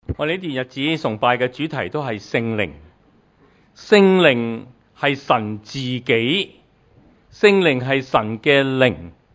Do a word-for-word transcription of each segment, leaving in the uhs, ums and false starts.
我哋呢段日子崇拜嘅主題都係聖靈，聖靈係神自己，聖靈係神嘅靈。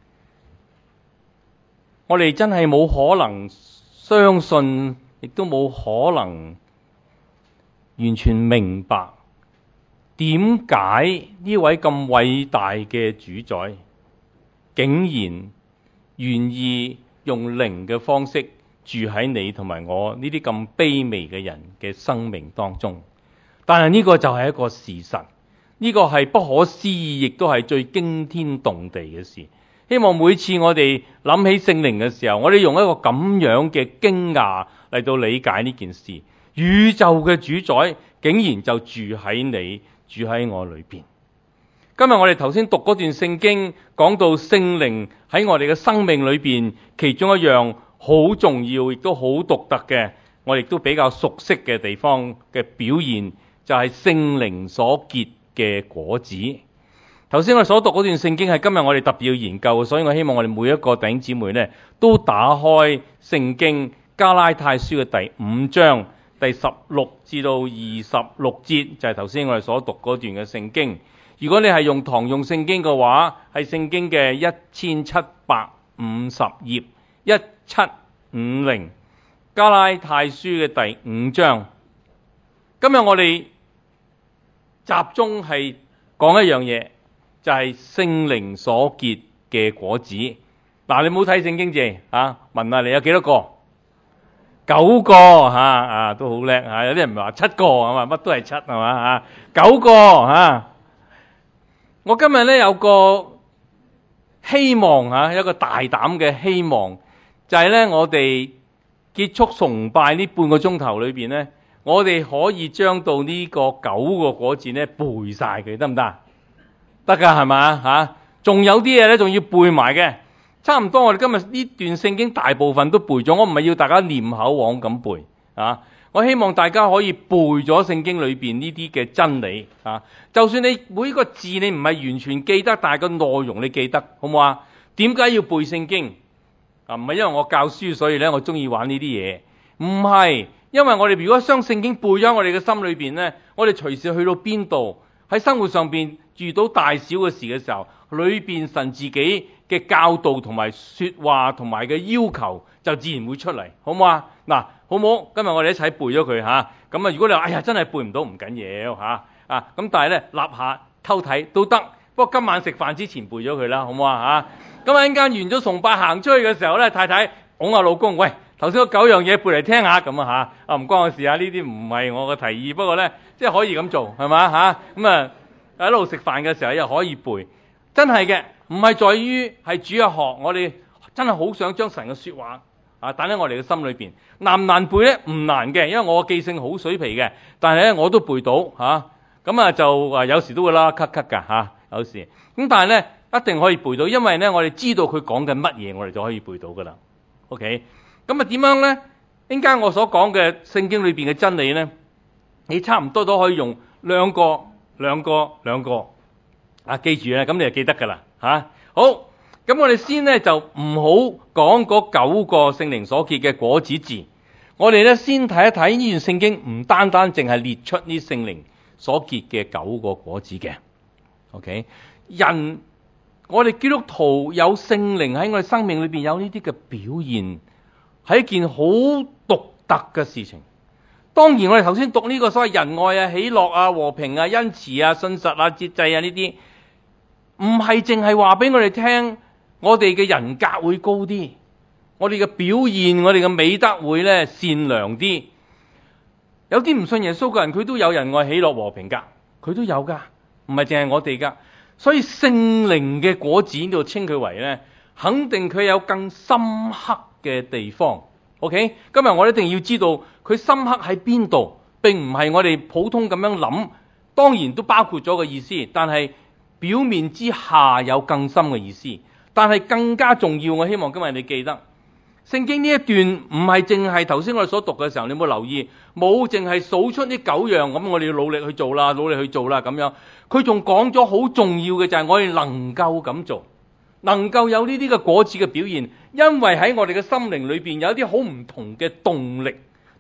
我哋真係冇可能相信，亦都冇可能完全明白點解呢位咁偉大嘅主宰竟然願意用靈嘅方式住喺你同埋我呢啲咁卑微嘅人嘅生命當中。但係呢個就係一個事實，呢個係不可思議，亦都係最驚天動地嘅事。希望每次我哋諗起聖靈嘅時候，我哋用一個咁樣嘅驚訝嚟到理解呢件事。宇宙嘅主宰竟然就住喺你，住喺我裏邊。今日我哋頭先讀嗰段聖經，講到聖靈喺我哋嘅生命裏邊，其中一樣好重要，亦都好獨特嘅，我哋都比較熟悉嘅地方嘅表現，就係聖靈所結嘅果子。頭先我所讀嗰段聖經係今日我哋特別要研究，所以我希望我哋每一個弟兄姊妹呢都打開聖經加拉太書嘅第五章第十六至到二十六節，就係頭先我哋所讀嗰段嘅聖經。如果你係用堂用聖經嘅話，係聖經嘅一千七百五十頁，一七五零加拉太書嘅第五章。今日我哋集中係講一樣嘢，就係聖靈所結嘅果子。嗱，你冇睇聖經字啊？問下你有幾多個？九個吓啊，都好叻吓。有啲人唔係話七個係嘛，乜都係七係嘛吓，九個吓。我今日咧有個希望吓，一個大膽嘅希望，就係咧我哋結束崇拜呢半個鐘頭裏邊咧，我哋可以將到呢個九個果子咧背晒佢，得唔得？得噶係嘛吓？仲有啲嘢咧，仲要背埋嘅。差唔多我哋今日呢段聖經大部分都背咗，我唔係要大家念口簧咁背啊！我希望大家可以背咗聖經裏邊呢啲嘅真理啊！就算你每一個字你唔係完全記得，但係個內容你記得，好唔好啊？點解要背聖經啊？唔係因為我教書所以咧我中意玩呢啲嘢，唔係，因為我哋如果將聖經背咗喺我哋嘅心裏邊咧，我哋隨時去到邊度喺生活上邊遇到大小嘅事嘅時候，裏邊神自己嘅教導同埋說話同埋嘅要求就自然會出嚟，好唔好啊？嗱，好唔好？今日我哋一齊背咗佢吓，咁啊，如果你話哎呀真係背唔到唔緊要吓啊，咁但係咧立下偷睇都得，不過今晚食飯之前背咗佢啦，好唔好啊吓？咁啊，一陣間完咗崇拜行出去嘅時候咧，太太拱下老公，喂，頭先嗰九樣嘢背嚟聽下咁啊吓，啊唔關我事啊，呢啲唔係我嘅提議，不過咧即係可以咁做係嘛吓，咁啊喺度食飯嘅時候又可以背，真係嘅。唔係在於係主日學，我哋真係好想將神嘅說話啊打喺我哋嘅心裏邊。難唔難背咧？唔難嘅，因為我記性好水皮嘅。但係咧我都背到吓，咁啊就啊有時都會啦咳咳噶吓，有時。咁但係咧一定可以背到，因為咧我哋知道佢講緊乜嘢，我哋就可以背到噶啦。OK，咁啊點樣咧？陣間我所講嘅聖經裏邊嘅真理咧，你差唔多都可以用兩個、兩個、兩個啊，記住咧，咁你就記得噶啦。吓、啊，好，咁我哋先咧就唔好講嗰九個聖靈所結嘅果子字，我哋咧先睇一睇呢段聖經，唔單單淨係列出呢聖靈所結嘅九個果子嘅。OK， 人，我哋基督徒有聖靈喺我哋生命裏邊有呢啲嘅表現，係一件好獨特嘅事情。當然我哋頭先讀呢個所謂仁愛啊、喜樂啊、和平啊、恩慈啊、信實啊、節制啊呢啲。唔係淨係話俾我哋聽，我哋嘅人格會高啲，我哋嘅表現，我哋嘅美德會咧善良啲。有啲唔信耶穌嘅人，佢都有仁愛、喜樂、和平噶，佢都有噶，唔係淨係我哋噶。所以聖靈嘅果子呢度稱佢為咧，肯定佢有更深刻嘅地方。OK， 今日我哋一定要知道佢深刻喺邊度，並唔係我哋普通咁樣諗，當然都包括咗個意思，但係。表面之下有更深嘅意思，但係更加重要，我希望今日你記得，聖經呢一段唔係淨係頭先我哋所讀嘅時候，你有冇留意？冇淨係數出呢九樣，咁我哋要努力去做啦，努力去做啦咁樣。佢仲講咗好重要嘅就係我哋能夠咁做，能夠有呢啲嘅果子嘅表現，因為喺我哋嘅心靈裏邊有一啲好唔同嘅動力，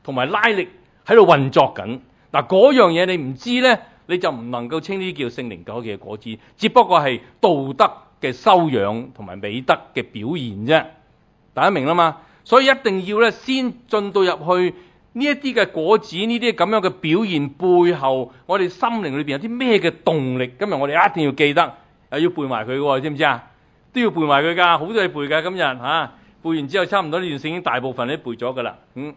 同埋拉力喺度運作緊。嗱，嗰樣嘢你唔知咧，你就唔能夠稱呢啲叫聖靈嘅果子，只不過係道德嘅修養同埋美德嘅表現啫。大家明啦嘛？所以一定要咧先進到入去呢一啲嘅果子，呢啲咁樣嘅表現背後，我哋心靈裏邊有啲咩嘅動力？今日我哋一定要記得，又要背埋佢喎，知唔知啊？都要背埋佢㗎，好多嘢背㗎。今日嚇、啊、背完之後，差唔多呢段聖經大部分你都背咗㗎啦。嗯，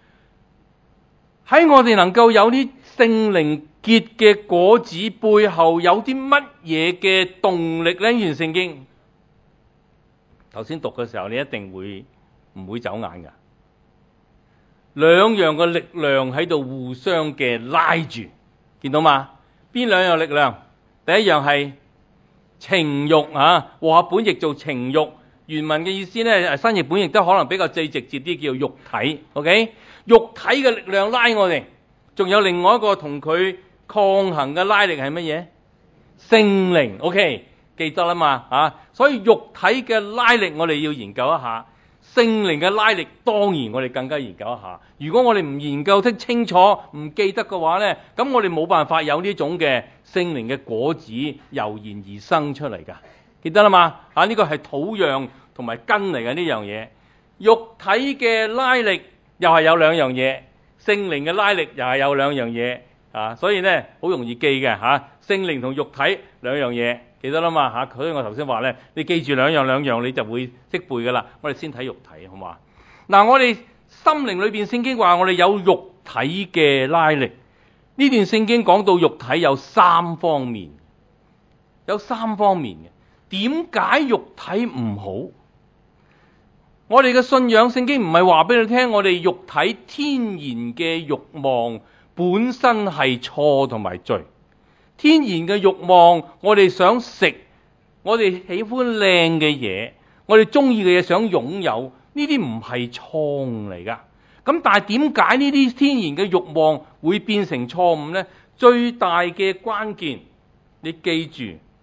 喺我哋能夠有啲聖靈結嘅果子背後，有啲乜嘢嘅動力呢？呢段聖經頭先讀嘅時候，你一定會唔會走眼㗎？兩樣嘅力量喺度互相嘅拉住，見到嘛？邊兩樣力量？第一樣係情慾啊，和合本譯做情慾，原文嘅意思咧，新譯本亦都可能比較最直接啲，叫肉體。OK， 肉體嘅力量拉我哋，仲有另外一個同佢抗衡嘅拉力係乜嘢？聖靈。OK， 記得啦嘛啊，所以肉體嘅拉力我哋要研究一下。聖靈嘅拉力當然我哋更加研究一下。如果我哋唔研究得清楚，唔記得嘅話呢，咁我哋冇辦法有呢種嘅聖靈嘅果子油然而生出嚟㗎。記得啦嘛？啊，呢個係土壤同埋根嚟嘅呢樣嘢。肉體嘅拉力又係有兩樣嘢，聖靈嘅拉力又係有兩樣嘢啊。所以呢，好容易記嘅嚇，聖靈同肉體兩樣嘢。記得啦嘛嚇，所以我頭先話咧，你記住兩樣兩樣你就會識背噶啦。我哋先睇肉體好嘛？嗱，我哋心靈裏邊聖經話我哋有肉體嘅拉力。呢段聖經講到肉體有三方面，有三方面嘅。點解肉體唔好？我哋嘅信仰聖經唔係話俾你聽，我哋肉體天然嘅慾望本身係錯同埋罪。天然嘅慾望，我哋想食，我哋喜歡靚嘅嘢，我哋中意嘅嘢想擁有，呢啲唔係錯誤嚟㗎。咁但係點解呢啲天然嘅慾望會變成錯誤呢？最大嘅關鍵，你記住，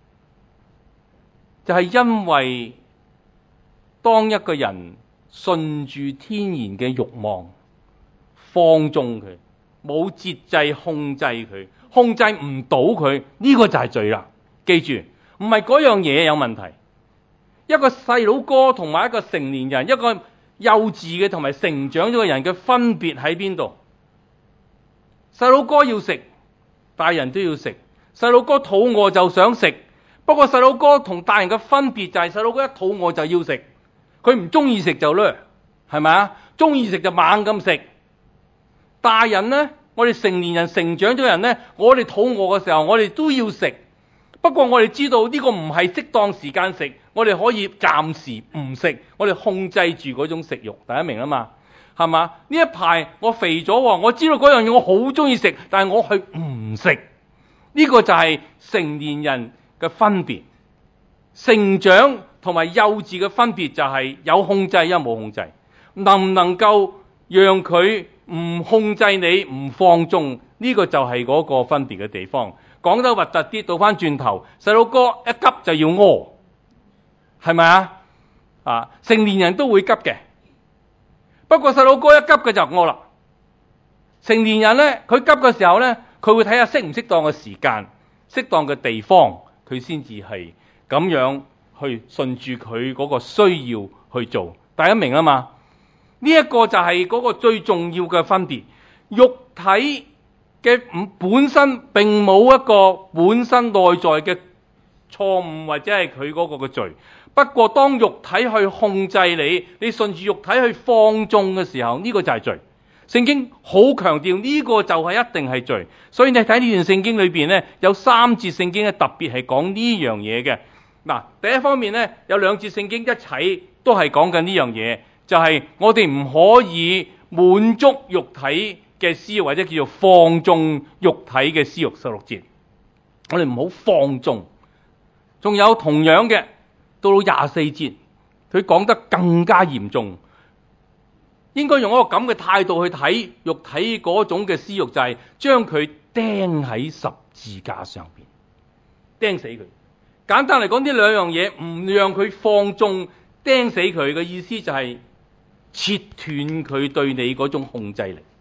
就係因為當一個人順住天然嘅慾望，放縱佢，冇節制控制佢。控制唔到佢，呢個就係罪啦。記住，唔係嗰樣嘢有問題。一個細佬哥同埋一個成年人，一個幼稚嘅同埋成長咗嘅人嘅分別喺邊度？細佬哥要食，大人都要食。細佬哥肚餓就想食，不過細佬哥同大人嘅分別就係細佬哥一肚餓就要食，佢唔中意食就掠，係咪啊？中意食就猛咁食。大人呢？我哋成年人成長咗人呢，我哋肚餓嘅時候，我哋都要食。不過我哋知道呢個唔係適當時間食，我哋可以暫時唔食，我哋控制住嗰種食慾。大家明啊嘛？係嘛？呢一排我肥咗，我知道嗰樣嘢我好中意食，但係我去唔食。呢個就係成年人嘅分別。成長同埋幼稚嘅分別就係有控制，又冇控制。能唔能夠讓佢唔控制你，唔放縱，呢個就係嗰個分別嘅地方。講得核突啲，倒翻轉頭，細佬哥一急就要屙，係咪啊？啊，成年人都會急嘅，不過細佬哥一急嘅就屙啦。成年人呢，佢急嘅時候呢，佢會睇下適唔適當嘅時間、適當嘅地方，佢先至係咁樣去順住佢嗰個需要去做。大家明啊嘛？呢一個就係嗰個最重要嘅分別。肉體嘅本身並冇一個本身內在嘅錯誤或者係佢嗰個嘅罪。不過當肉體去控制你，你順住肉體去放縱嘅時候，呢個就係罪。聖經好強調呢個就係一定係罪。所以你睇呢段聖經裏邊呢，有三節聖經咧特別係講呢樣嘢嘅。嗱，第一方面呢，有兩節聖經一齊都係講緊呢樣嘢。就係我哋唔可以滿足肉體嘅私欲，或者叫做放縱肉體嘅私欲。十六節，我哋唔好放縱。仲有同樣嘅，到到廿四節，佢講得更加嚴重。應該用一個咁嘅態度去睇肉體嗰種嘅私欲，就係將佢釘喺十字架上邊，釘死佢。簡單嚟講，呢兩樣嘢唔讓佢放縱，釘死佢嘅意思就係切斷佢對你嗰種控制力。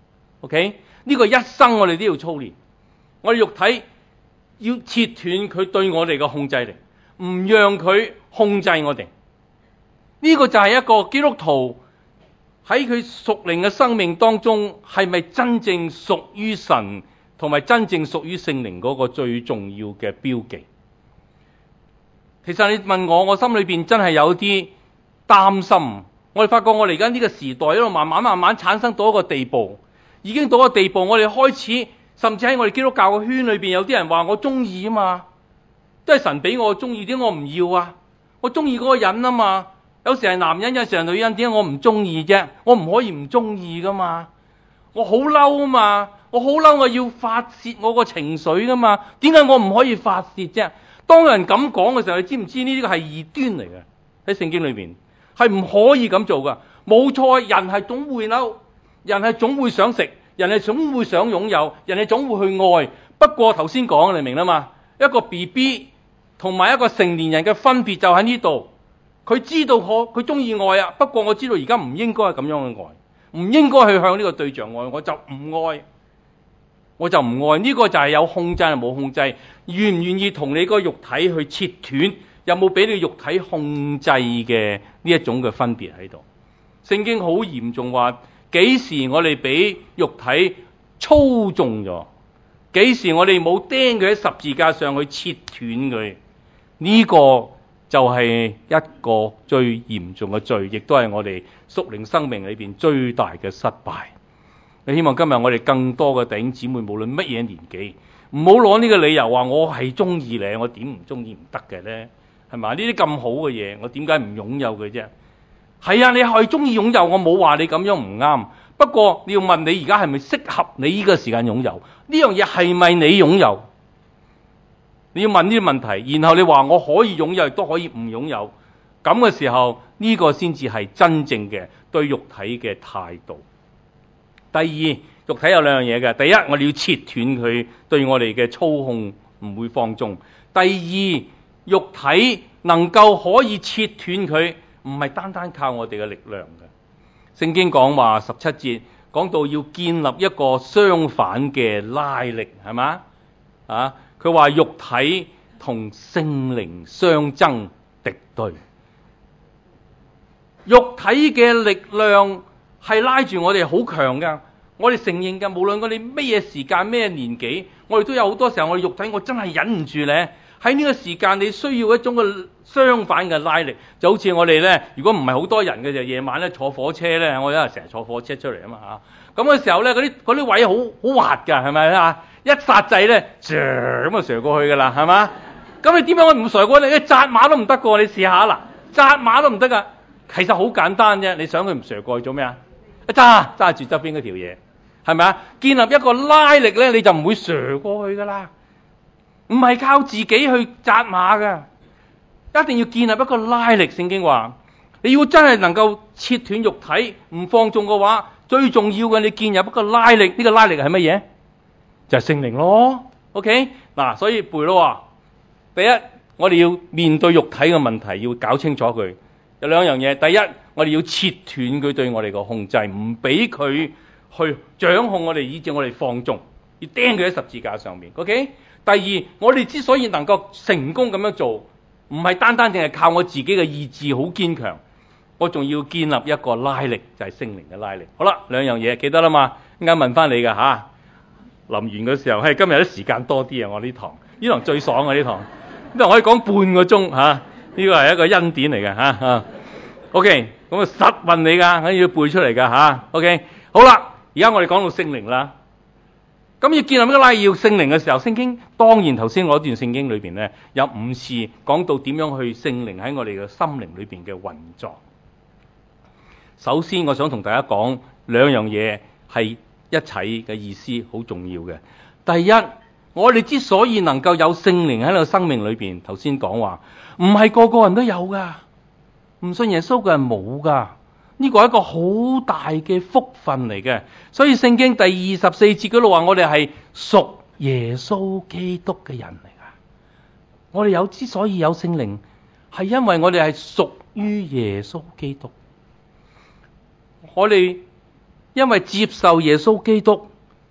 OK， 呢個一生我哋都要操練，我哋肉體要切斷佢對我哋嘅控制力，唔讓佢控制我哋。呢個就係一個基督徒喺佢屬靈嘅生命當中，係咪真正屬於神同埋真正屬於聖靈嗰個最重要嘅標記。其實你問我，我心裏邊真係有啲擔心。我哋發覺我哋而家呢個時代一路慢慢慢慢產生到一個地步，已經到一個地步，我哋開始甚至喺我哋基督教嘅圈裏邊，有啲人話我中意啊嘛，都係神俾我中意，點解我唔要啊？我中意嗰個人啊嘛。有時係男人，有時係女人，點解我唔中意啫？我唔可以唔中意噶嘛。我好嬲啊嘛，我好嬲，我要發洩我個情緒噶嘛。點解我唔可以發洩啫？當有人咁講嘅時候，你知唔知呢啲個係異端嚟嘅？喺聖經裏邊係唔可以咁做噶。冇錯，人係總會嬲，人係總會想食，人係總會想擁有，人係總會去愛。不過頭先講你明啦嘛，一個 B B 同埋一個成年人嘅分別就喺呢度。佢知道我佢中意愛啊，不過我知道而家唔應該係咁樣嘅愛，唔應該去向呢個對象愛，我就唔愛，我就唔愛。呢個就係有控制又冇控制，願唔願意同你個肉體去切斷，有冇俾你肉體控制嘅呢一種嘅分別喺度？聖經好嚴重話，幾時我哋俾肉體操縱咗？幾時我哋冇釘佢喺十字架上去切斷佢？呢個就係一個最嚴重嘅罪，亦都係我哋屬靈生命裏邊最大嘅失敗。你希望今日我哋更多嘅弟兄姊妹，無論乜嘢年紀，唔好攞呢個理由話我係中意你，我點唔中意唔得嘅呢？係咪？呢啲咁好嘅嘢，我點解唔擁有嘅啫？係啊，你係中意擁有，我冇話你咁樣唔啱。不過你要問你而家係咪適合你呢個時間擁有呢樣嘢？係咪你擁有？你要問呢啲問題，然後你話我可以擁有，亦都可以唔擁有。咁嘅時候，呢個先至係真正嘅對肉體嘅態度。第二，肉體有兩樣嘢嘅。第一，我哋要切斷佢對我哋嘅操控，唔會放縱。第二，肉體能夠可以切斷佢，唔係單單靠我哋嘅力量嘅。聖經講話十七節講到要建立一個相反嘅拉力，係嘛？啊，佢話肉體同聖靈相爭敵對，肉體嘅力量係拉住我哋好強噶。我哋承認噶，無論我哋咩嘢時間咩年紀，我哋都有好多時候我哋肉體我真係忍唔住咧。喺呢個時間你需要一種嘅相反嘅拉力，就好似我哋咧，如果唔係好多人嘅就夜晚咧坐火車咧，我因為成日坐火車出嚟啊嘛嚇，咁嘅時候咧嗰啲嗰啲位好好滑㗎，係咪啊？一剎掣咧，咁就瀡過去㗎啦，係嘛？咁你點解我唔瀡過去？你紮馬都唔得㗎，你試下啦，紮馬都唔得㗎。其實好簡單啫，你想佢唔瀡過去做咩啊？一揸揸住側邊嗰條嘢，係咪啊？建立一個拉力咧，你就唔會瀡過去㗎啦。唔係靠自己去紮馬㗎，一定要建立一個拉力。聖經話，你要真係能夠切斷肉體唔放縱嘅話，最重要嘅你建立一個拉力。呢個拉力係乜嘢？就係聖靈咯。OK， 嗱，所以背咯。第一，我哋要面對肉體嘅問題，要搞清楚佢。有兩樣嘢。第一，我哋要切斷佢對我哋嘅控制，唔俾佢去掌控我哋，以致我哋放縱，要釘佢喺十字架上面。OK。第二，我哋之所以能夠成功咁樣做，唔係單單淨係靠我自己嘅意志好堅強，我仲要建立一個拉力，就係聖靈嘅拉力。好啦，兩樣嘢記得啦嘛，啱問翻你㗎吓。臨完嘅時候，係今日啲時間多啲啊！我呢堂呢堂最爽啊！呢堂呢堂可以講半個鐘吓，呢個係一個恩典嚟嘅吓。OK，咁啊實問你㗎，我要背出嚟㗎吓。OK， 好啦，而家我哋講到聖靈啦。咁要建立一個拉力要聖靈嘅時候，聖經當然頭先嗰段聖經裏邊咧有五次講到點樣去聖靈喺我哋嘅心靈裏邊嘅運作。首先，我想同大家講兩樣嘢係一齊嘅意思，好重要嘅。第一，我哋之所以能夠有聖靈喺個生命裏邊，頭先講話唔係個個人都有噶，唔信耶穌嘅人冇噶。呢個係一個好大嘅福分嚟嘅，所以聖經第二十四節嗰度話我哋係屬耶穌基督嘅人嚟噶。我哋有之所以有聖靈，係因為我哋係屬於耶穌基督。我哋因為接受耶穌基督，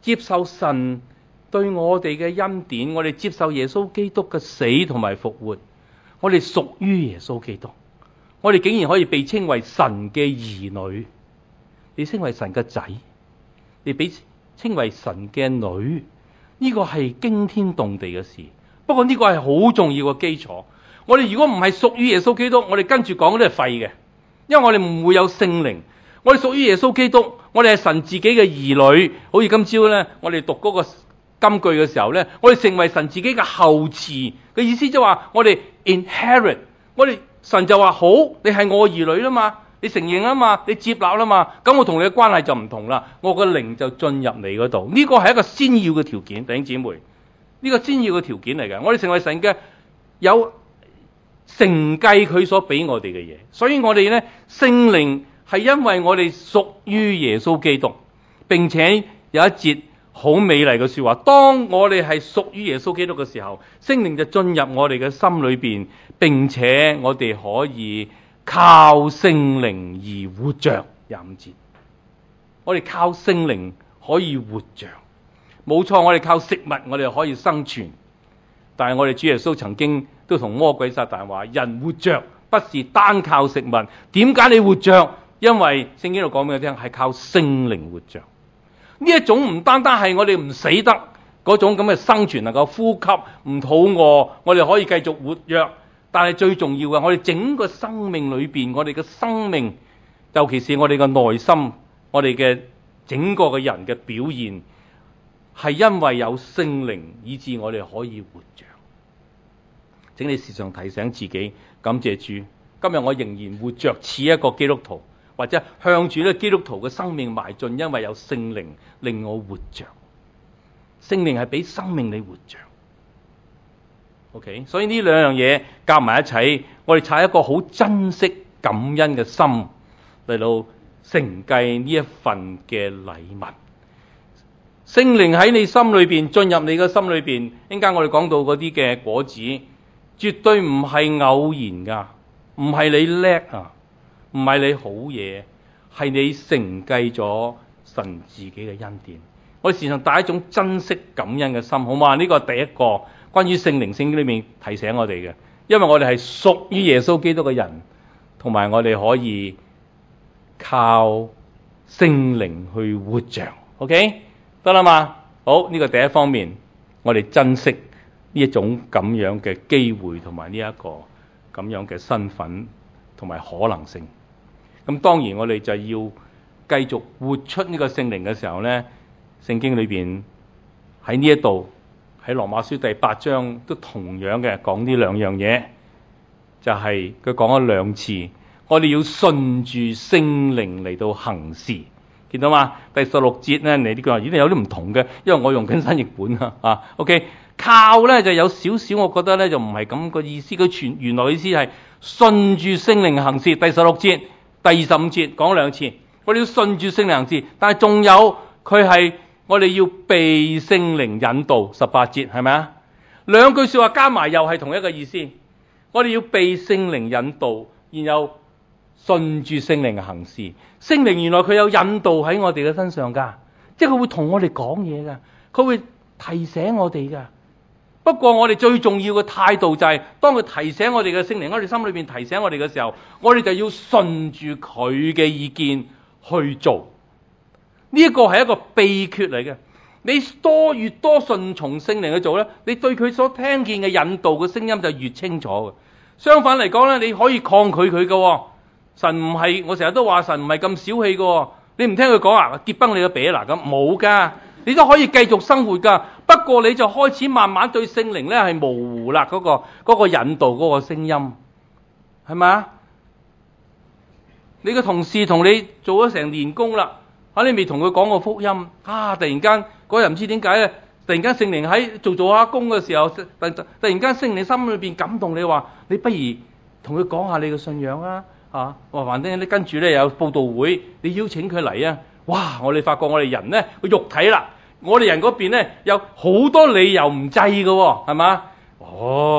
接受神對我哋嘅恩典，我哋接受耶穌基督嘅死同埋復活，我哋屬於耶穌基督，我哋竟然可以被稱為神嘅兒女，你稱為神嘅仔，你被稱為神嘅女，呢個係驚天動地嘅事。不過呢個係好重要嘅基礎。我哋如果唔係屬於耶穌基督，我哋跟住講都係廢嘅，因為我哋唔會有聖靈。我哋屬於耶穌基督，我哋係神自己嘅兒女。好似今朝咧，我哋讀嗰個金句嘅時候咧，我哋成為神自己嘅後嗣嘅意思，即係話我哋 inherit， 我哋神就話好，你係我兒女啦嘛，你承認啦嘛，你接納啦嘛，咁我同你嘅關係就唔同啦，我個靈就進入你嗰度。呢個係一個先要嘅條件，弟兄姊妹，呢個先要嘅條件嚟嘅。我哋成為神嘅有承繼佢所俾我哋嘅嘢，所以我哋咧聖靈係因為我哋屬於耶穌基督，並且有一節好美麗嘅說話，當我哋係屬於耶穌基督嘅時候，聖靈就進入我哋嘅心裏邊，並且我哋可以靠聖靈而活着。廿五節，我哋靠聖靈可以活着，冇錯，我哋靠食物我哋可以生存，但係我哋主耶穌曾經都同魔鬼撒旦話，人活着不是單靠食物。點解你活着？因為聖經度講俾我聽，係靠聖靈活着。呢一種唔單單係我哋唔死得嗰種咁嘅生存，能夠呼吸唔肚餓，我哋可以繼續活躍。但係最重要嘅，我哋整個生命裏邊，我哋嘅生命，尤其是我哋嘅內心，我哋嘅整個嘅人嘅表現，係因為有聖靈，以致我哋可以活着。請你時常提醒自己，感謝主，今日我仍然活着，似一個基督徒，或者向住呢個基督徒嘅生命邁進，因為有聖靈令我活着。聖靈係俾生命你活着。OK， 所以呢兩樣嘢夾埋一齊，我哋踩一個好珍惜感恩嘅心嚟到承繼呢一份嘅禮物。聖靈喺你心裏邊，進入你嘅心裏邊，一陣間我哋講到嗰啲嘅果子，絕對唔係偶然噶，唔係你叻啊，唔係你好嘢，係你承繼咗神自己嘅恩典。我哋時常帶一種珍惜感恩嘅心，好嘛？呢個係第一個關於聖靈聖經裏面提醒我哋嘅，因為我哋係屬於耶穌基督嘅人，同埋我哋可以靠聖靈去活着。OK， 得啦嘛？好，呢個第一方面，我哋珍惜呢一種咁樣嘅機會，同埋呢一個咁樣嘅身份同埋可能性。咁當然我哋就要繼續活出呢個聖靈嘅時候呢，聖經裏邊喺呢一度喺羅馬書第八章都同樣嘅講呢兩樣嘢，就係佢講咗兩次，我哋要順住聖靈嚟到行事，見到嘛？第十六節呢，你呢句話已經有啲唔同嘅，因為我用緊新譯本啊。啊 ，OK， 靠呢就有少少，我覺得呢就唔係咁個意思。佢全原來意思係順住聖靈行事。第十六節、第二十五節講兩次，我哋要順住聖靈行事，但係仲有佢係我哋要被聖靈引導。十八節係咪啊？兩句說話加埋又係同一個意思。我哋要被聖靈引導，然後順住聖靈行事。聖靈原來佢有引導喺我哋嘅身上噶，即係佢會同我哋講嘢噶，佢會提醒我哋噶。不過我哋最重要嘅態度就係、是，當佢提醒我哋嘅聖靈喺我哋心裏邊提醒我哋嘅時候，我哋就要順住佢嘅意見去做。呢一個係一個秘訣嚟嘅。你多越多順從聖靈去做咧，你對佢所聽見嘅引導嘅聲音就越清楚嘅。相反嚟講咧，你可以抗拒佢嘅。神唔係，我成日都話神唔係咁小氣嘅。你唔聽佢講啊，結崩你個髀嗱，咁冇噶，你都可以繼續生活噶。不過你就開始慢慢對聖靈咧係模糊啦，嗰個嗰個引導嗰個聲音，係咪啊？你個同事同你做咗成年工啦。啊！你未同佢講過福音啊！突然間嗰日唔知點解咧，突然間聖靈喺做做下工嘅時候，突突突然間聖靈心裏邊感動你話，你不如同佢講下你嘅信仰啊！嚇，話反正你跟住咧有佈道會，你邀請佢嚟啊！哇！我哋發覺我哋人咧個肉體啦，我哋人嗰邊咧有好多理由唔制嘅喎，係嘛？哦，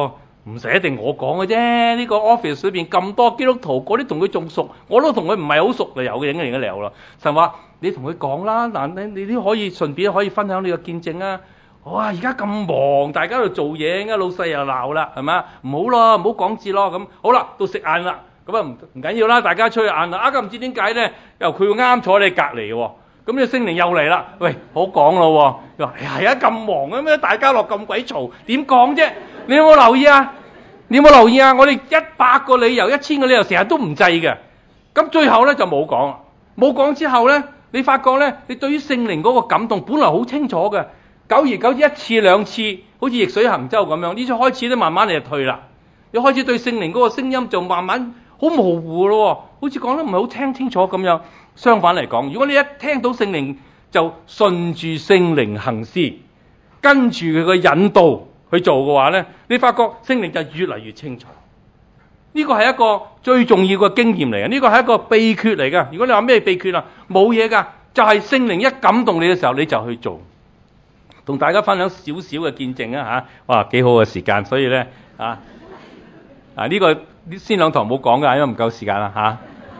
唔使一定我講嘅啫，呢個 office 裏邊咁多基督徒，嗰啲同佢仲熟，我都同佢唔係好熟，就有嘅影嘅理由啦。神話你同佢講啦，嗱你你都可以順便可以分享你個見證啊。哇！而家咁忙，大家喺度做嘢，而老細又鬧啦，係咪？唔好咯，唔好講字咯。咁好啦，到食晏啦，咁啊唔唔緊要啦，大家出去晏啦。啊，咁唔知點解咧？又佢會啱坐你隔離喎。咁呢個聖靈又嚟啦，喂，好講咯喎。佢話係啊，咁忙嘅咩？大家樂咁鬼嘈，點講啫？你有冇留意啊？你有冇留意啊？我哋一百個理由、一千個理由，成日都唔制嘅。咁最後咧就冇講，冇講之後咧，你發覺咧，你對於聖靈嗰個感動，本來好清楚嘅，久而久之一次兩次，好似逆水行舟咁樣，呢次開始咧慢慢你就退啦。你開始對聖靈嗰個聲音就慢慢好模糊咯，好似講得唔係好聽清楚咁樣。相反嚟講，如果你一聽到聖靈就順住聖靈行事，跟住佢個引導去做嘅話呢，你發覺聖靈就越嚟越清楚。呢個係一個最重要嘅經驗嚟嘅，呢個係一個秘訣嚟嘅。如果你話咩秘訣啊，冇嘢噶，就係聖靈一感動你嘅時候，你就去做。同大家分享少少嘅見證啊吓，哇，幾好嘅時間，所以呢，啊啊呢個先兩堂冇講噶，因為唔夠時間啦吓。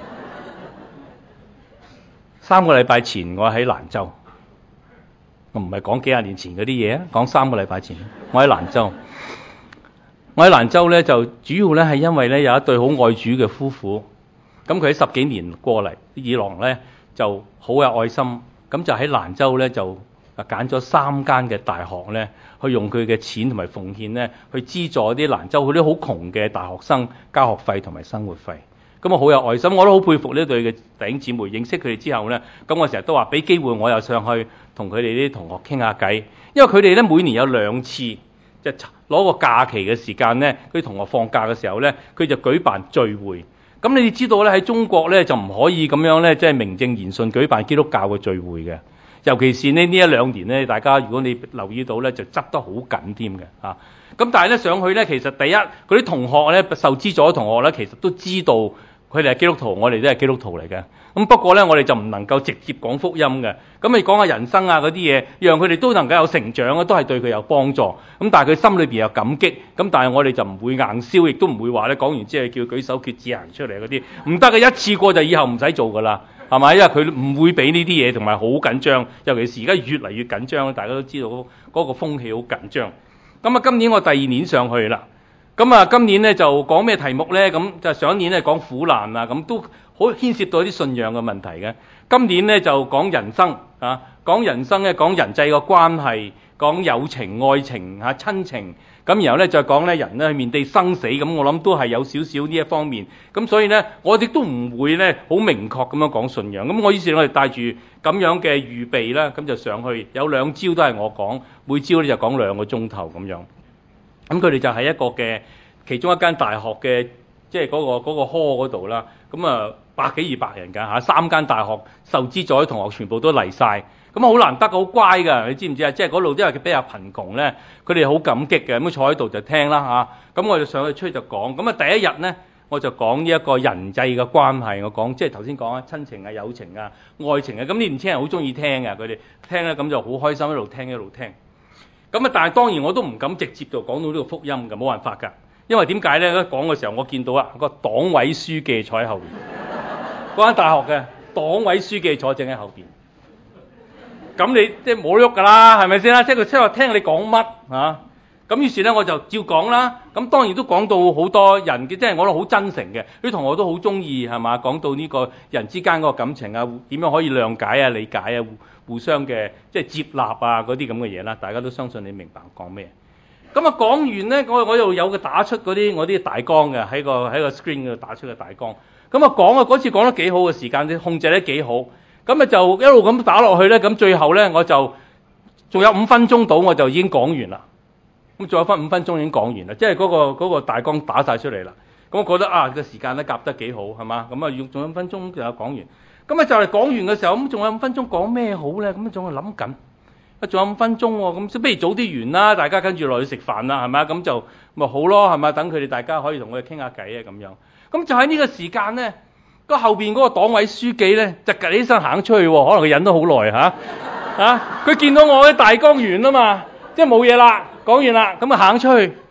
三個禮拜前我喺蘭州，我唔係講幾廿年前嗰啲嘢啊，講三個禮拜前，我喺蘭州。我喺蘭州咧就主要咧係因為咧有一對好愛主嘅夫婦，咁佢喺十幾年過嚟，以郎咧就好有愛心，咁就喺蘭州咧就啊揀咗三間嘅大學咧，去用佢嘅錢同埋奉獻咧去資助啲蘭州嗰啲好窮嘅大學生交學費同埋生活費。咁啊好有愛心，我都好佩服呢對嘅弟兄姊妹。認識佢哋之後咧，咁我成日都話俾機會我又上去同佢哋啲同學傾下偈，因為佢哋咧每年有兩次即係攞個假期嘅時間咧，佢同學放假嘅時候咧，佢就舉辦聚會。咁你哋知道咧喺中國咧就唔可以咁樣咧，即係名正言順舉辦基督教嘅聚會嘅。尤其是呢呢一兩年咧，大家如果你留意到咧，就執得好緊添嘅嚇。咁但係咧上去咧，其實第一嗰啲同學咧受資助嘅同學咧，其實都知道。佢哋係基督徒，我哋都係基督徒嚟嘅。咁不過咧，我哋就唔能夠直接講福音嘅。咁你講下人生啊嗰啲嘢，讓佢哋都能夠有成長啊，都係對佢有幫助。咁但係佢心裏邊有感激。咁但係我哋就唔會硬燒，亦都唔會話咧講完之後叫佢舉手決志行出嚟嗰啲，唔得嘅。一次過就以後唔使做噶啦，係咪？因為佢唔會俾呢啲嘢，同埋好緊張。尤其是而家越嚟越緊張，大家都知道嗰個風氣好緊張。咁啊，今年我第二年上去啦。咁啊，今年咧就講咩題目咧？咁就上一年咧講苦難啊，咁都好牽涉到一啲信仰嘅問題嘅。今年咧就講人生啊，講人生咧講人際嘅關係，講友情、愛情嚇、親情。咁然後咧再講咧人咧去面對生死，咁我諗都係有少少呢一方面。咁所以咧，我哋都唔會咧好明確咁樣講信仰。咁我於是我哋帶住咁樣嘅預備啦，咁就上去有兩朝都係我講，每朝咧就講兩個鐘頭咁樣。咁佢哋就喺一個嘅其中一間大學嘅，即係嗰個嗰個 hall 嗰度啦。咁啊百幾二百人㗎嚇，三間大學受資助嘅同學全部都嚟晒。咁好難得，好乖㗎，你知唔知啊？即係嗰度因為佢比較貧窮咧，佢哋好感激嘅，咁坐喺度就聽啦嚇。咁我就上去出去就講。咁啊第一日咧，我就講呢一個人際嘅關係，我講即係頭先講啊親情啊、友情啊、愛情啊。咁啲年輕人好中意聽㗎，佢哋聽咧咁就好開心，一路聽一路聽。咁啊！但係當然我都唔敢直接就講到呢個福音嘅，冇辦法㗎。因為點解咧？講嘅時候我見到啊個黨委書記坐喺後邊，嗰間大學嘅黨委書記坐正喺後邊。咁你即係冇喐㗎啦，係咪先啦？即係佢即係話聽你講乜啊？咁於是咧我就照講啦。咁當然都講到好多人嘅，即係我都好真誠嘅。啲同學都好中意係嘛？講到呢個人之間嗰個感情啊，點樣可以諒解啊、理解啊、互相嘅即係接納啊嗰啲咁嘅嘢啦。大家都相信你明白我講咩。咁啊講完咧，我我又有個打出嗰啲我啲大綱嘅喺個喺個 screen 度打出嘅大綱。咁啊講啊嗰次講得幾好嘅時間，啲控制得幾好。咁啊就一路咁打落去咧，咁最後咧我就仲有五分鐘到，我就已經講完啦。咁仲有翻五分鐘已經講完啦，即係嗰個嗰個大綱打晒出嚟啦。咁我覺得啊個時間咧夾得幾好係嘛？咁啊用仲有五分鐘就有講完。咁啊就嚟講完嘅時候，咁仲有五分鐘講咩好咧？咁啊仲係諗緊。啊仲有五分鐘喎，咁不如早啲完啦，大家跟住落去食飯啦，係咪？咁就咪好咯，係咪？等佢哋大家可以同佢哋傾下偈啊咁樣。咁就喺呢個時間咧，個後邊嗰個黨委書記咧就趌起身行出去喎，可能佢忍咗好耐嚇嚇。佢見到我嘅大綱完啊嘛，即係冇嘢啦，講完啦，咁啊行出去。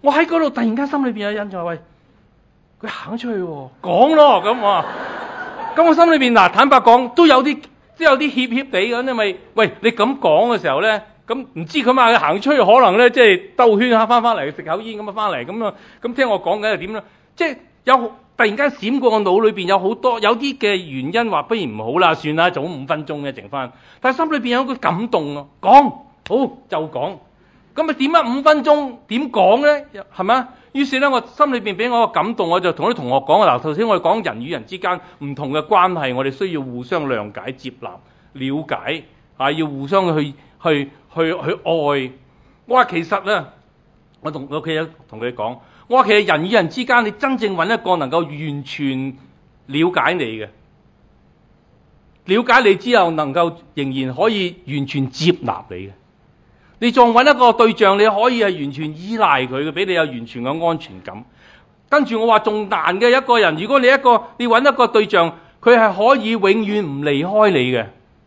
我喺嗰度突然間心裏邊有印象，喂，佢行出去喎，講咯咁啊。咁我心裏邊嗱，坦白講都有啲，都有啲怯怯地咁，因為喂你咁講嘅時候咧，咁唔知佢嘛佢行出去，可能咧即係兜圈下翻翻嚟食口煙咁啊翻嚟咁啊，咁聽我講緊係點咧？即係有突然間閃過個腦裏邊有好多有啲嘅原因，話不如唔好啦，算啦，早五分鐘嘅剩翻。但係心裏邊有個感動啊，講好就講。咁啊點解五分鐘點講咧？係咪啊？於是咧，我心裏邊俾我個感動，我就同啲同學講啊。嗱，頭先我哋講人與人之間唔同嘅關係，我哋需要互相諒解、接納、了解，啊，要互相去去去去愛。我話其實咧，我同我屋企人同佢講，我話其實人與人之間，你真正揾一個能夠完全了解你嘅，了解你之後能夠仍然可以完全接納你嘅。你仲揾一個對象，你可以係完全依賴佢嘅，俾你有完全嘅安全感。跟住我話仲難嘅一個人，如果你一個你揾一個對象，佢係可以永遠唔離開你嘅。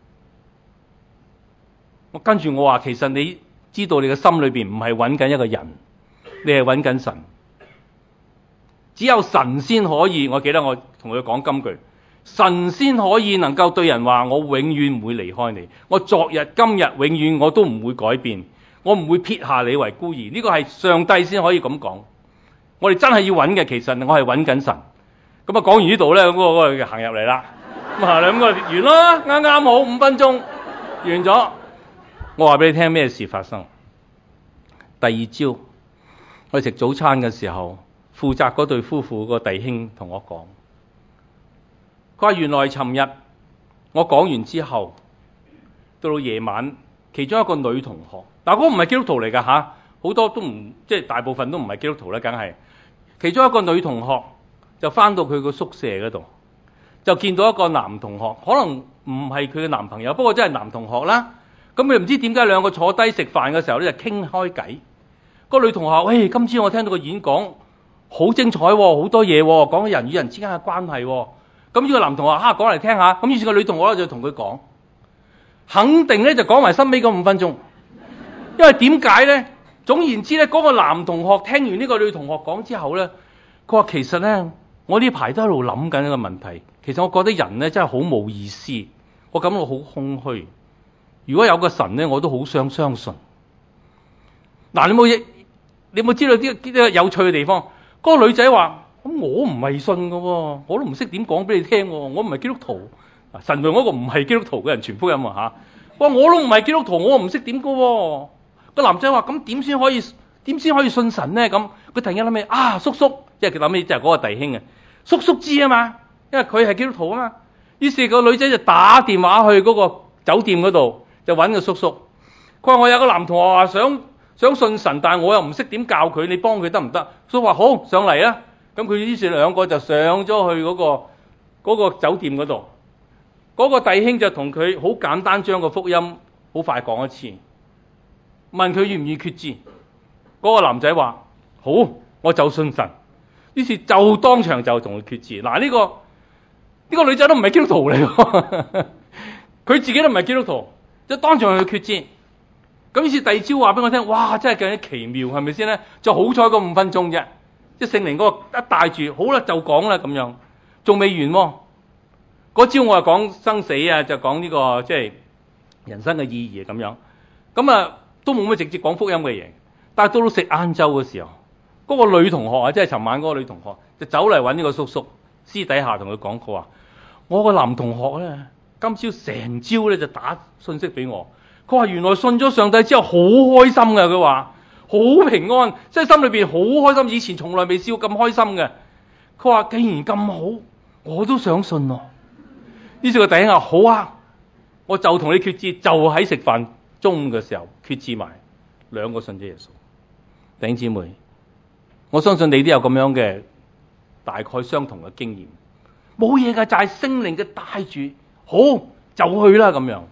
我跟住我話，其實你知道你嘅心裏邊唔係揾緊一個人，你係揾緊神。只有神先可以，我記得我同佢講金句，神先可以能夠對人話，我永遠唔會離開你，我昨日今日永遠我都唔會改變，我唔會撇下你為孤兒。呢個係上帝先可以咁講。我哋真係要揾嘅，其實我係揾緊神。咁啊講完呢度咧，咁我我行入嚟啦。咁啊咁啊完啦，啱啱好五分鐘完咗。我話俾你聽咩事發生。第二朝我食早餐嘅時候，負責嗰對夫婦個弟兄同我講。佢話原來尋日我講完之後，到到夜晚，其中一個女同學，但係嗰個唔係基督徒嚟㗎吓，好多都唔，即係大部分都唔係基督徒啦，梗係。其中一個女同學就返到佢個宿舍嗰度，就見到一個男同學，可能唔係佢嘅男朋友，不過真係男同學啦。咁佢唔知點解兩個坐低食飯嘅時候咧就傾開偈。個女同學話：喂，今朝我聽到個演講好精彩喎，好多嘢喎，講人與人之間嘅關係喎。咁呢個男同學嚇講嚟聽下，咁於是個女同學咧就同佢講，肯定咧就講埋收尾嗰五分鐘，因為點解咧？總言之咧，嗰個男同學聽完呢個女同學講之後咧，佢話其實咧，我呢排都喺度諗緊一個問題，其實我覺得人咧真係好冇意思，我感到好空虛。如果有個神咧，我都好想相信。嗱，你冇嘢，你有冇知道啲啲有趣嘅地方？嗰個女仔話。咁我唔係信㗎喎，我都唔識點講俾你聽喎，我唔係基督徒。神用嗰個唔係基督徒嘅人傳福音啊嚇！我我都唔係基督徒，我唔識點㗎喎。個男仔話：咁點先可以點先可以信神咧？咁佢突然間諗起啊，叔叔，即係佢諗起就係嗰個弟兄啊，叔叔知啊嘛，因為佢係基督徒啊嘛。於是個女仔就打電話去嗰個酒店嗰度，就揾個叔叔。佢話：我有個男同學話想想信神，但係我又唔識點教佢，你幫佢得唔得？叔叔話：好，上嚟啊！咁佢於是兩個就上咗去嗰個嗰個酒店嗰度，嗰個弟兄就同佢好簡單將個福音好快講一次，問佢願唔願意決志。嗰個男仔話：好，我就信神。於是就當場就同佢決志。嗱，呢個呢個女仔都唔係基督徒嚟，佢自己都唔係基督徒，就當場去決志。咁於是第二朝話俾我聽，哇！真係幾奇妙，係咪先咧？就好彩嗰五分鐘啫。即係聖靈嗰個一帶住，好啦就講啦咁樣，仲未完喎。嗰朝我係講生死啊，就講呢個即係人生嘅意義咁樣。咁啊都冇乜直接講福音嘅嘢。但係到到食晏晝嘅時候，嗰個女同學啊，即係尋晚嗰個女同學就走嚟揾呢個叔叔，私底下同佢講，佢話：我個男同學咧，今朝成朝咧就打信息俾我，佢話原來信咗上帝之後好開心嘅，佢話。好平安，即係心裏邊好開心，以前從來未試過咁開心嘅。佢話既然咁好，我都想信咯。於是個弟兄話：好啊，我就同你決志，就喺食飯中午嘅時候決志埋，兩個信咗耶穌。弟兄姊妹，我相信你都有咁樣嘅大概相同嘅經驗。冇嘢㗎，就係聖靈嘅帶住，好就去啦咁樣。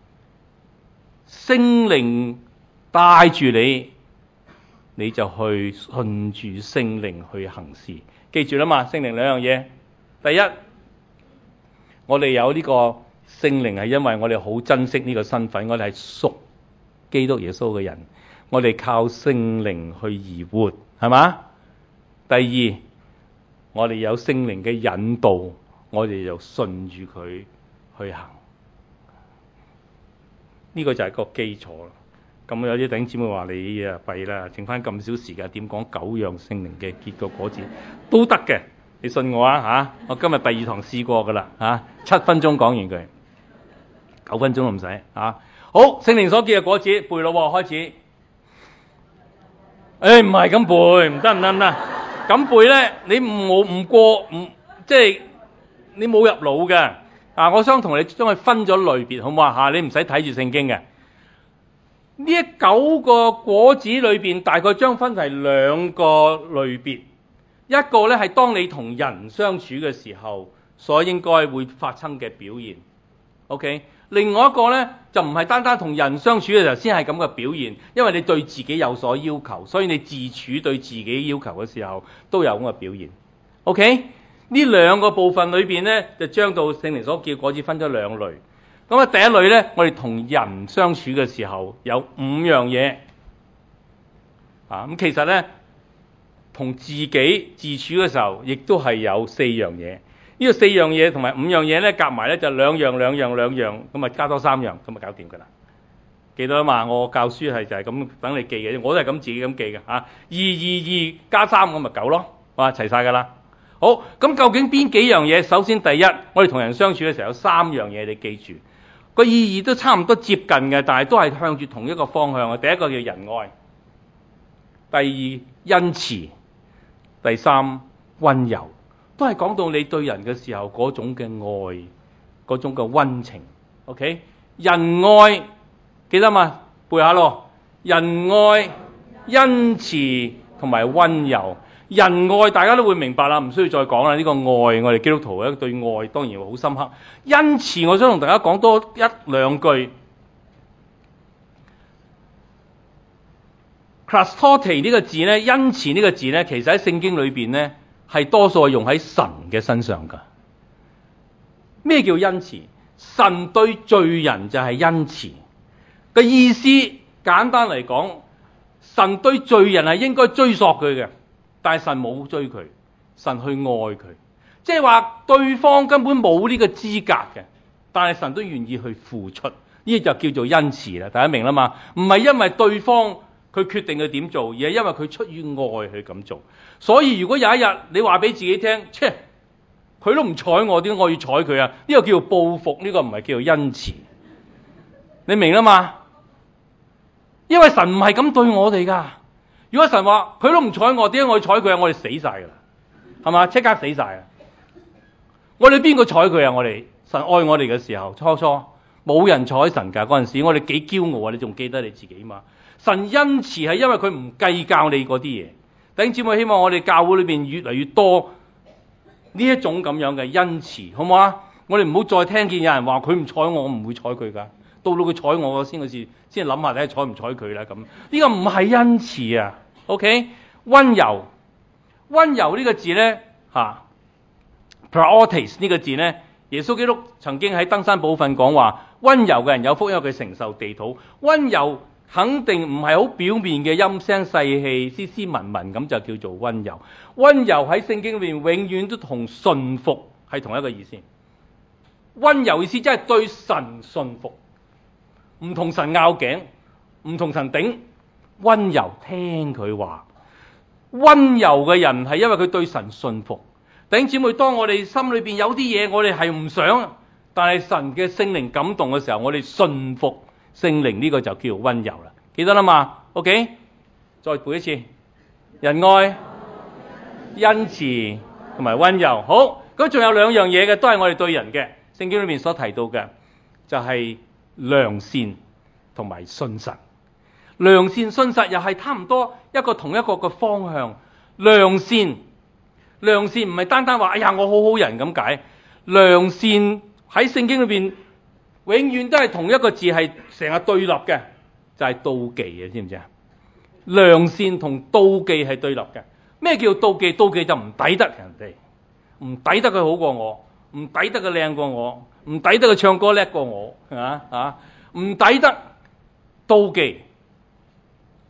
聖靈帶住你。你就去順住聖靈去行事，記住啦嘛，聖靈兩樣嘢。第一，我哋有呢個聖靈係因為我哋好珍惜呢個身份，我哋係屬基督耶穌嘅人， 我哋靠聖靈去而活，係嘛？第二，我哋有聖靈嘅引導，我哋就順住佢去行。呢、這個就係個基礎啦。咁有啲弟兄姊妹話你啊弊啦，剩翻咁少時間，點講九樣聖靈嘅結個果子都得嘅。你信我啊嚇！我今日第二堂試過噶啦嚇，七分鐘講完佢，九分鐘都唔使嚇。好，聖靈所結嘅果子背咯喎，開始。誒唔係咁背，唔得唔得唔得，咁背咧你冇唔過唔即係你冇入腦嘅啊！我想同你將佢分咗類別，好唔好啊？嚇，你唔使睇住聖經嘅。呢九個果子裏邊，大概將分為兩個類別。一個咧係當你同人相處嘅時候，所應該會發生嘅表現。OK， 另外一個咧就唔係單單同人相處嘅時候先係咁嘅表現，因為你對自己有所要求，所以你自處對自己要求嘅時候都有咁嘅表現。OK， 呢兩個部分裏邊咧就將到聖靈所結果子分咗兩類。咁啊，第一類咧，我哋同人相處嘅時候有五樣嘢啊。咁其實咧，同自己自處嘅時候，亦都係有四樣嘢。呢個四樣嘢同埋五樣嘢咧，夾埋咧就兩樣兩樣兩樣，咁啊加多三樣，咁啊搞掂噶啦。記得啊嘛，我教書係就係咁等你記嘅，我都係咁自己咁記嘅嚇。二二二加三咁咪九咯，哇齊晒噶啦。好，咁究竟邊幾樣嘢？首先第一，我哋同人相處嘅時候有三樣嘢，你記住。個意義都差唔多接近嘅，但係都係向住同一個方向嘅。第一個叫仁愛，第二恩慈，第三溫柔，都係講到你對人嘅時候嗰種嘅愛，嗰種嘅溫情。OK， 仁愛記得嘛？背下咯，仁愛、恩慈同埋溫柔。仁愛大家都會明白啦，唔需要再講啦。呢個愛，我哋基督徒咧對愛當然會好深刻。恩慈，我想同大家講多一兩句。Chastote 呢個字咧，恩慈呢個字咧，其實喺聖經裏邊咧係多數係用喺神嘅身上噶。咩叫恩慈？神對罪人就係恩慈嘅意思。簡單嚟講，神對罪人係應該追索佢嘅。但係神冇追佢，神去愛佢，即係話對方根本冇呢個資格嘅，但係神都願意去付出，呢就叫做恩慈啦。大家明啦嘛？唔係因為對方佢決定佢點做，而係因為佢出於愛去咁做。所以如果有一日你話俾自己聽，切，佢都唔睬我，點解我要睬佢啊？呢個叫做報復，呢個唔係叫做恩慈。你明啦嘛？因為神唔係咁對我哋噶。如果神話佢都唔睬我，點解我要睬佢啊？我哋死晒噶啦，係嘛？即刻死晒啊！我哋邊個睬佢啊？我哋神愛我哋嘅時候，初初冇人睬神噶嗰陣時，我哋幾驕傲啊！你仲記得你自己嘛？神恩慈係因為佢唔計較你嗰啲嘢。弟兄姊妹，希望我哋教會裏邊越嚟越多呢一種咁樣嘅恩慈，好唔好啊？我哋唔好再聽見有人話佢唔睬我，我唔會睬佢噶。到到佢睬我先嗰時，先諗下睇下睬唔睬佢啦。咁呢個唔係恩慈啊。OK， 溫柔，溫柔呢個字咧吓 Praotes 呢個字咧，耶穌基督曾經喺登山寶訓講話，溫柔嘅人有福，因為佢承受地土。溫柔肯定唔係好表面嘅陰聲細氣、斯斯文文咁就叫做溫柔。溫柔喺聖經裏面永遠都同順服係同一個意思。溫柔意思即係對神順服。唔同神拗頸，唔同神頂，溫柔聽佢話。溫柔嘅人係因為佢對神信服。弟兄姊妹，當我哋心裏邊有啲嘢我哋係唔想，但係神嘅聖靈感動嘅時候，我哋信服聖靈，呢個就叫做溫柔啦。記得啦嘛 ？OK， 再背一次，仁愛、恩慈同埋溫柔。好，咁仲有兩樣嘢嘅，都係我哋對人嘅。聖經裏面所提到嘅就係、是。良善同埋信實，良善信實又係差唔多一個同一個嘅方向。良善，良善唔係單單話哎呀我好好人咁解，良善喺聖經裏邊永遠都係同一個字，係成日對立嘅，就係、是、妒忌嘅，知唔知啊？良善同妒忌係對立嘅。咩叫妒忌？妒忌就唔抵得人哋，唔抵得佢好過我，唔抵得佢靚過我，唔抵得佢唱歌叻過我，係嘛啊？唔抵得妒忌。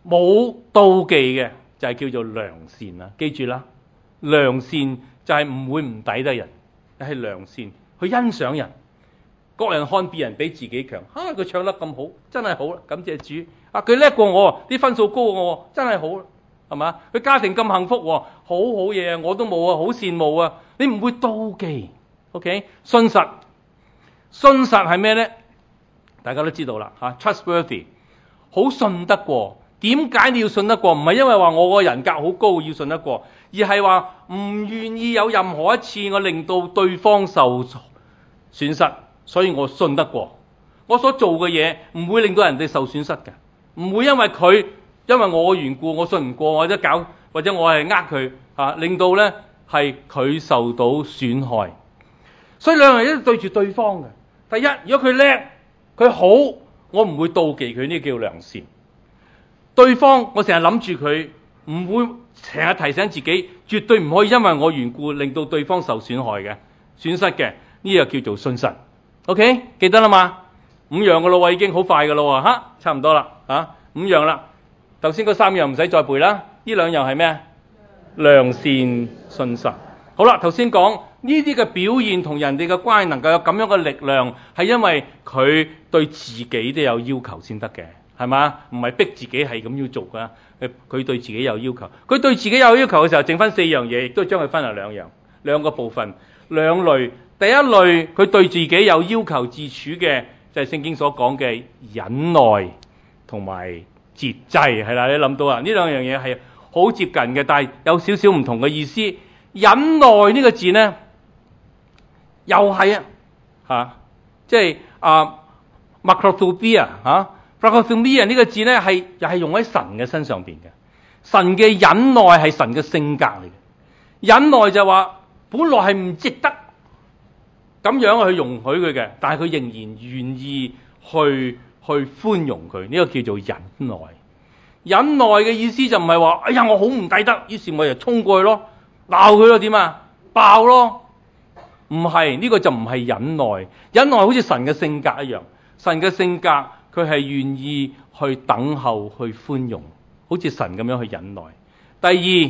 冇妒忌嘅就係叫做良善啦。記住啦，良善就係唔會唔抵得人，係良善去欣賞人。各人看別人比自己強，啊佢唱得咁好，真係好啦，感謝主。啊佢叻過我，啲分數高過我，真係好啦，係嘛？佢家庭咁幸福，好好嘢啊，我都冇啊，好羨慕啊。你唔會妒忌 ，OK？ 信實，信實係咩咧？大家都知道啦，吓 trustworthy， 好信得過。點解你要信得過？唔係因為話我個人格好高要信得過，而係話唔願意有任何一次我令到對方受損失。所以我信得過，我所做嘅嘢唔會令到人哋受損失嘅，唔會因為佢因為我嘅緣故我信唔過，或者搞或者我係呃佢啊，令到咧係佢受到損害。所以兩樣嘢都對住對方嘅。第一，如果佢叻佢好，我唔會妒忌佢，呢叫良善。對方我成日諗住佢，唔會成日提醒自己，絕對唔可以因為我緣故令到對方受損害嘅損失嘅，呢個叫做信實。OK， 記得啦嘛？五樣嘅咯，已經好快嘅咯，吓，差唔多啦，吓五樣啦。頭先嗰三樣唔使再背啦，呢兩樣係咩？良善、信實。好啦，頭先講呢啲嘅表現同人哋嘅關係能夠有咁樣嘅力量，係因為佢對自己都有要求先得嘅，係嘛？唔係逼自己係咁要做噶，佢對自己有要求。佢對自己有要求嘅時候，剩翻四樣嘢，亦都將佢分為兩樣，兩個部分，兩類。第一類佢對自己有要求自處嘅，就係聖經所講嘅忍耐同埋節制，係啦，你諗到啊？呢兩樣嘢係好接近嘅，但係有少少唔同嘅意思。忍耐呢個字呢，又係啊吓，即係啊 macrothumia 吓 macrothumia 呢個字呢，係又係用喺神嘅身上邊嘅。神嘅忍耐係神嘅性格嚟嘅，忍耐就話本來係唔值得咁樣去容許佢嘅，但係佢仍然願意去去寬容佢，呢、這個叫做忍耐。忍耐嘅意思就唔係話，哎呀我好唔抵得，於是我就衝過去咯，鬧佢咯，點啊，爆咯，唔係，呢、這個就唔係忍耐。忍耐好似神嘅性格一樣，神嘅性格佢係願意去等候，去寬容，好似神咁樣去忍耐。第二，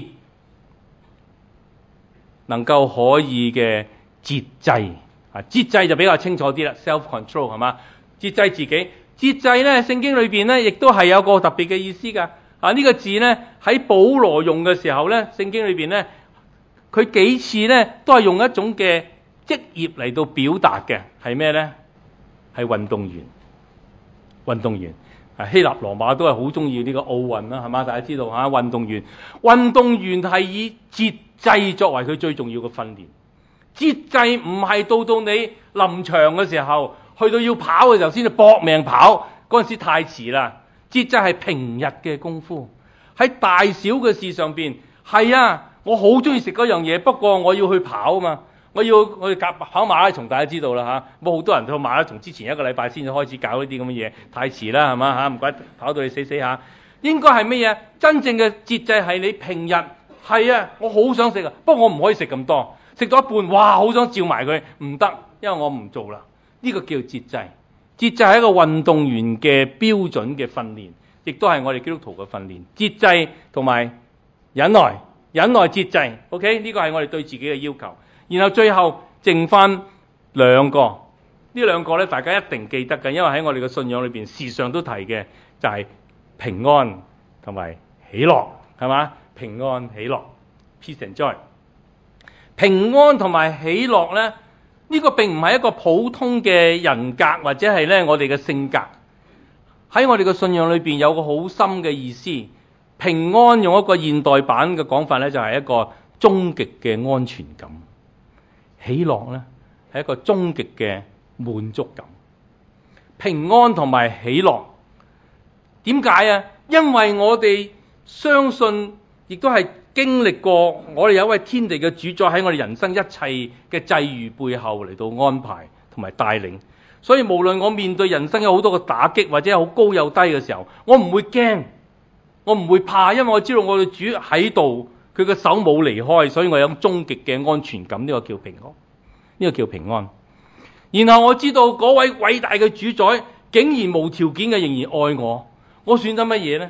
能夠可以嘅節制。節制就比較清楚啲啦 ，self-control 係嘛？節制自己，節制咧，聖經裏邊咧，亦都係有個特別嘅意思噶。啊，呢、這個字咧喺保羅用嘅時候咧，聖經裏邊咧，佢幾次咧都係用一種嘅職業嚟到表達嘅，係咩咧？係運動員，運動員啊，希臘羅馬都係好中意呢個奧運啦，係嘛？大家知道吓，運動員，運動員係以節制作為佢最重要嘅訓練。節制唔係到到你臨場嘅時候，去到要跑嘅時候先至搏命跑，嗰陣時太遲啦。節制係平日嘅功夫，喺大小嘅事上邊，係啊，我好中意食嗰樣嘢，不過我要去跑啊嘛，我要我哋跑馬拉松，大家知道啦吓，冇好多人去馬拉松之前一個禮拜先至開始搞呢啲咁嘅嘢，太遲啦係嘛吓，唔怪跑到你死死下。應該係乜嘢？真正嘅節制係你平日係啊，我好想食啊，不過我唔可以食咁多。食到一半，哇！好想照埋佢，唔得，因為我唔做啦。呢、這個叫節制。節制係一個運動員嘅標準嘅訓練，亦都係我哋基督徒嘅訓練。節制同埋忍耐，忍耐節制。OK， 呢個係我哋對自己嘅要求。然後最後剩翻兩個，呢兩個咧大家一定記得嘅，因為喺我哋嘅信仰裏邊時常都提嘅就係、是、平安同埋喜樂，係嘛？平安喜樂 ，peace and joy。平安同埋喜樂咧，呢、這個並唔係一個普通嘅人格或者係咧我哋嘅性格。喺我哋嘅信仰裏邊有個好深嘅意思。平安用一個現代版嘅講法咧，就係一個終極嘅安全感。喜樂咧係一個終極嘅滿足感。平安同埋喜樂，點解啊？因為我哋相信，亦都係經歷過，我哋有一位天地嘅主宰喺我哋人生一切嘅際遇背後嚟到安排同埋帶領，所以無論我面對人生有好多嘅打擊或者有好高有低嘅時候，我唔會驚，我唔會怕，因為我知道我嘅主喺度，佢嘅手冇離開，所以我有終極嘅安全感，呢個叫平安，呢個叫平安。然後我知道嗰位偉大嘅主宰竟然無條件嘅仍然愛我，我選擇乜嘢呢？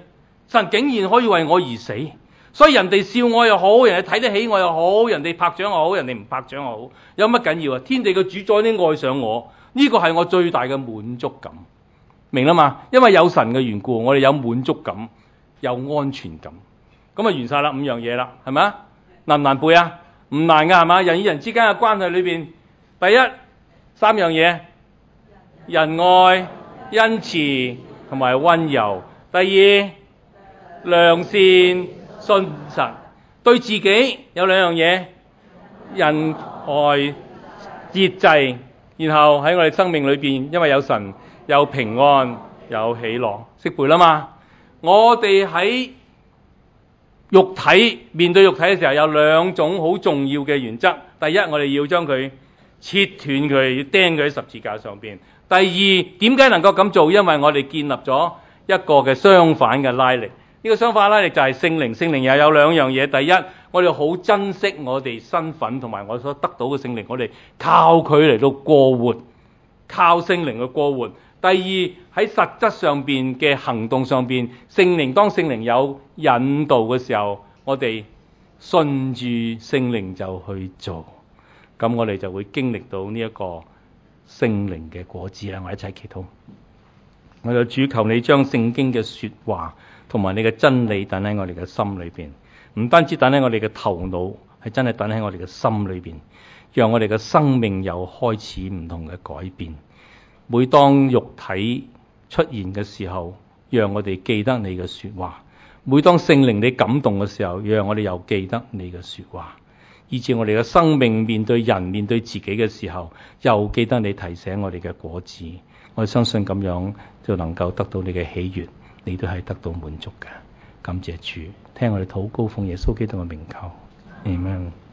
神竟然可以為我而死，所以人哋笑我又好，人哋睇得起我又好，人哋拍掌又好，人哋唔拍掌又好，有乜緊要啊？天地嘅主宰已經愛上我，呢個係我最大嘅滿足感，明啦嘛？因為有神嘅緣故，我哋有滿足感，有安全感，咁啊完晒啦，五樣嘢啦，係咪啊？難唔難背啊？唔難噶，係嘛？人與人之間嘅關係裏邊，第一三樣嘢，仁愛、恩慈同埋溫柔；第二良善、信實；對自己有兩樣嘢，仁愛、節制。然後喺我哋生命裏邊，因為有神，有平安，有喜樂，識背啦嘛。我哋喺肉體面對肉體嘅時候，有兩種好重要嘅原則。第一，我哋要將佢切斷佢，要釘佢喺十字架上邊。第二，點解能夠咁做？因為我哋建立咗一個嘅相反嘅拉力。呢個相反拉力就係聖靈。聖靈又有兩樣嘢。第一，我哋好珍惜我哋身份同埋我所得到嘅聖靈，我哋靠佢嚟到過活，靠聖靈去過活。第二，喺實質上邊嘅行動上邊，聖靈當聖靈有引導嘅時候，我哋順住聖靈就去做，咁我哋就會經歷到呢一個聖靈嘅果子啦。我哋一齊祈禱。我就主求你將聖經嘅說話同埋你嘅真理等喺我哋嘅心裏邊，唔單止等喺我哋嘅頭腦，係真係等喺我哋嘅心裏邊，讓我哋嘅生命有開始唔同嘅改變。每當肉體出現嘅時候，讓我哋記得你嘅說話；每當聖靈你感動嘅時候，讓我哋又記得你嘅說話，以致我哋嘅生命面對人、面對自己嘅時候，又記得你提醒我哋嘅果子。我相信咁樣就能夠得到你嘅喜悅，你都係得到滿足嘅。感謝主，聽我哋禱告，奉耶穌基督嘅名求，阿們。